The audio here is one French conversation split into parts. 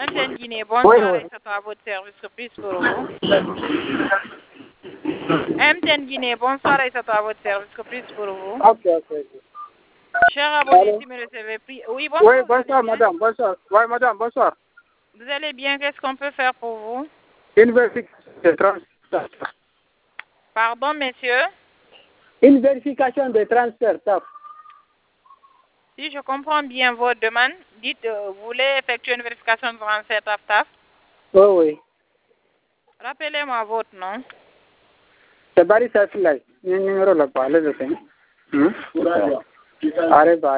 MTN Guinée, Oui, bonsoir, oui. c'est à votre service, que puis-je pour vous? MTN Guinée, bonsoir, c'est à votre service, que puis-je pour vous? Ok. Cher abonné, Allô? si me recevez pris. Oui, Oui, bonsoir, vous allez bonsoir, bien? madame, bonsoir. Oui, madame, bonsoir. Vous allez bien, qu'est-ce qu'on peut faire pour vous? Une vérification de transfert. Pardon, monsieur? Une vérification de transfert, TAF. Si je comprends bien votre demande, dites, vous voulez effectuer une vérification de transfert TAF. Oui, oui. Rappelez-moi votre nom. C'est Barry Safilai. Numéro là, pas, allez, Areba.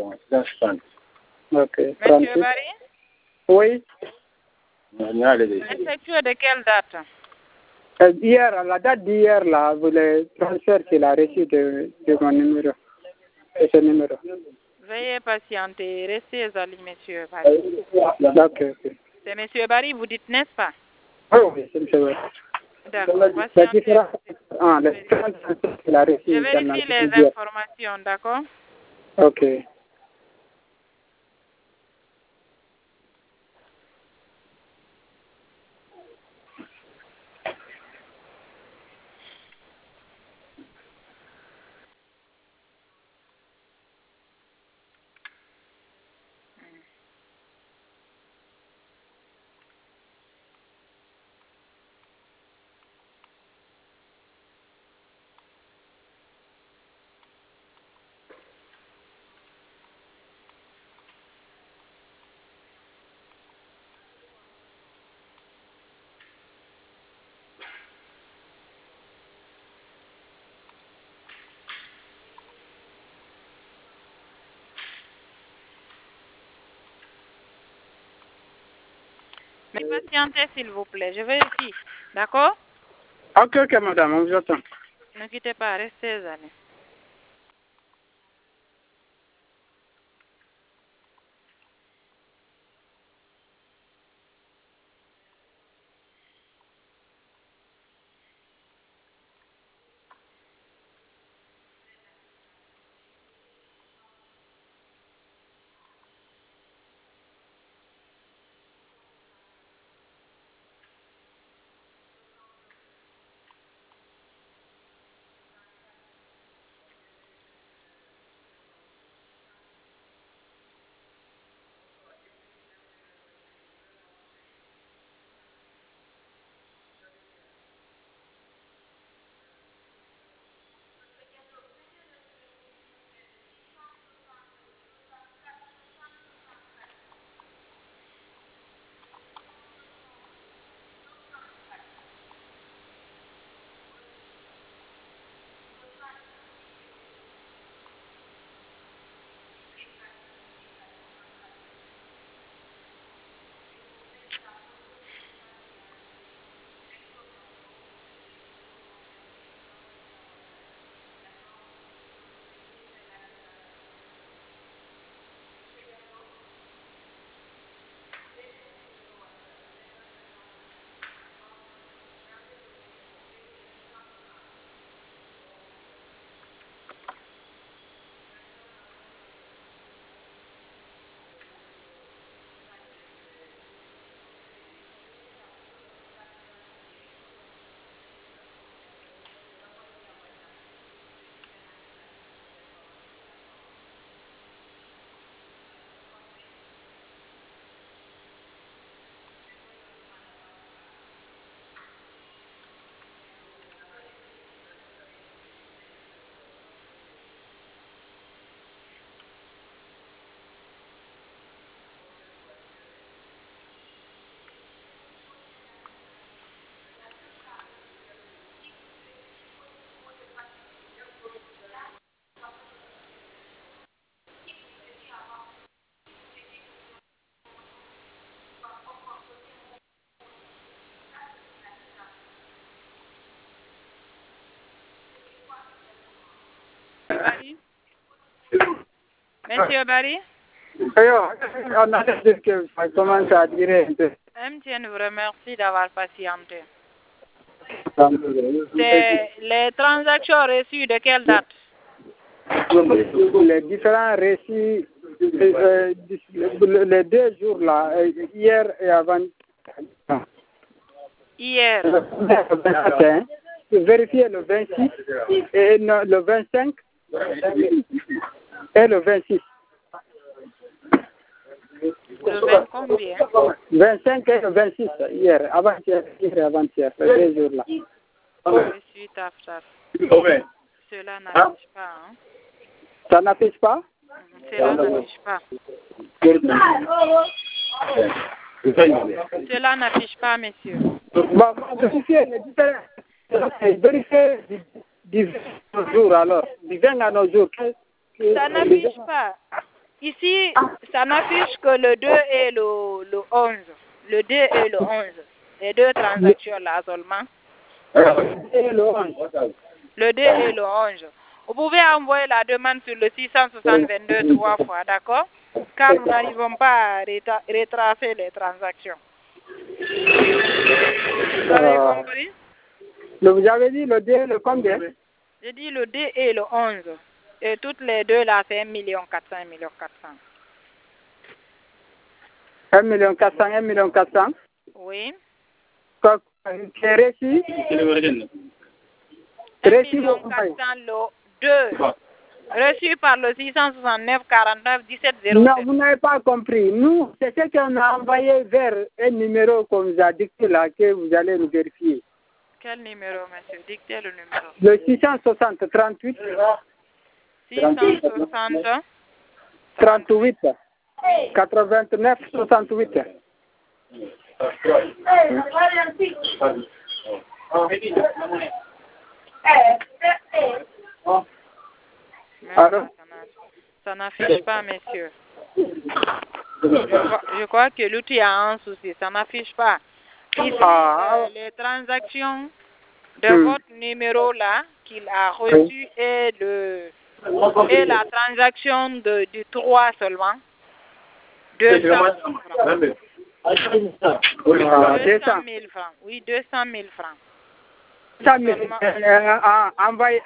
Ok. Monsieur Barry? Oui. Effectué de quelle date? Hier, la date d'hier, là, vous le transfert qu'il a reçu de mon numéro. De ce numéro. Veuillez patienter, restez à l'île, monsieur Barry. Ok. C'est monsieur Barry, vous dites, n'est-ce pas? Oui, c'est monsieur. D'accord, C'est patientez. différent. Le transfert qu'il a reçu. Je vérifie les informations, d'accord? Ok. Mais patientez, s'il vous plaît, je vérifie, d'accord? Ok, madame, on vous attend. Ne quittez pas, restez à l'île. Barry? Monsieur Barry? On a dit que ça commence à durer un peu. MTN vous remercie d'avoir patienté. C'est les transactions reçues de quelle date? Les différents récits les 2 jours là, hier et avant. Hier. Le matin, vérifier le 26 et le 25 et le 26. Le 20 combien? 25 et le 26 hier, avant-hier, hier et avant-hier, les 2 jours là. Je suis taf. Cela n'affiche pas. Hein? Ça n'affiche pas? Cela n'affiche pas. Cela n'affiche pas, monsieur. Bon, vérifiez les différents. Vérifiez du jour alors. Du 20 à nos jours. Ça n'affiche pas. Ici, ça n'affiche que le 2 et le 11. Le 2 et le 11. Les 2 transactions là seulement. Le 2 et le 11. Vous pouvez envoyer la demande sur le 662 3 fois, d'accord? Car nous n'arrivons pas à retracer les transactions. Vous avez compris? Vous avez dit le 2 et le combien? J'ai dit le 2 et le 11. Et toutes les deux là, c'est 1 400 000, 1 400 000. 1 400 000, 1 400 000? Oui. C'est reçu? 1 400 000, le 2. Reçu par le 669 49 17 07. Non, vous n'avez pas compris. Nous, c'est ce qu'on a envoyé vers un numéro qu'on vous a dicté là, que vous allez nous vérifier. Quel numéro, monsieur? Dictez le numéro. Le 660 38 660 38 89 68. Alors? Ça n'affiche pas, monsieur. Je crois que l'outil a un souci. Ça n'affiche pas. Ici, les transactions de votre numéro là qu'il a reçu et la transaction du 3 seulement. 200 000 francs. 200 000 francs. Oui, 200 000 francs. 200 000 envoyé.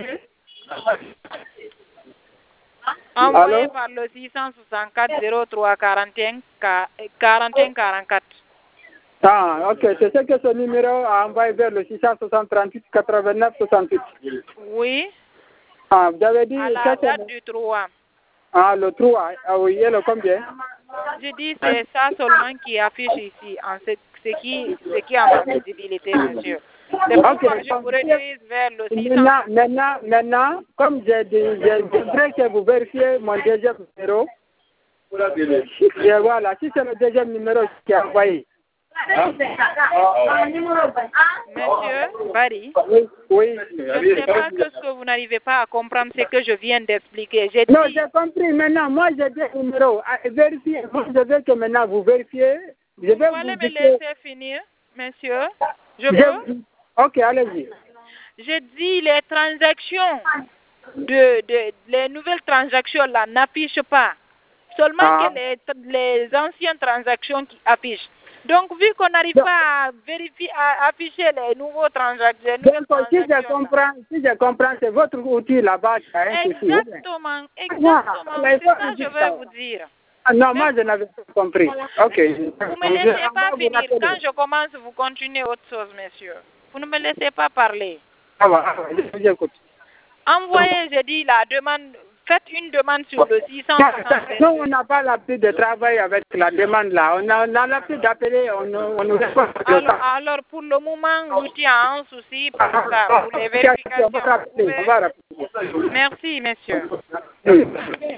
Envoyé par le 664 03 41 44. Ah, ok. C'est ce que ce numéro a envoyé vers le 660 38 89 68. Oui. Ah, vous avez dit... À la date du 3. Ah, le 3. Ah oui, et le combien? Je dis c'est ça seulement qui affiche ici, en ce qui a ma visibilité, monsieur. C'est pourquoi je vous redirige vers le 600. Maintenant, comme j'ai dit, je voudrais que vous vérifiez mon deuxième numéro. Et voilà, si c'est le deuxième numéro qui est envoyé. Monsieur Barry, oui. Je ne sais pas que ce que vous n'arrivez pas à comprendre, c'est que je viens d'expliquer. Non, j'ai compris. Maintenant, moi, j'ai des numéros à vérifier. Moi, je veux que maintenant vous vérifiez. Vous allez me laisser finir, monsieur? Je peux? Ok, allez-y. J'ai dit les transactions, les nouvelles transactions là n'affichent pas. Seulement que les anciennes transactions qui affichent. Donc, vu qu'on n'arrive pas à vérifier, à afficher les nouveaux transactions. Donc, si je comprends, c'est votre outil là-bas. Exactement. C'est ça que je veux vous dire. Non, moi, je n'avais pas compris. Ok. Vous ne me laissez pas finir. Quand je commence, vous continuez autre chose, monsieur. Vous ne me laissez pas parler. Je vous écoute. Envoyez, j'ai dit, la demande. Faites une demande sur le 660. Non, on n'a pas l'habitude de travailler avec la demande là. On a l'habitude d'appeler, on nous répond. Alors, pour le moment, l'outil a un souci pour ça, pour les vérifications. Merci, monsieur.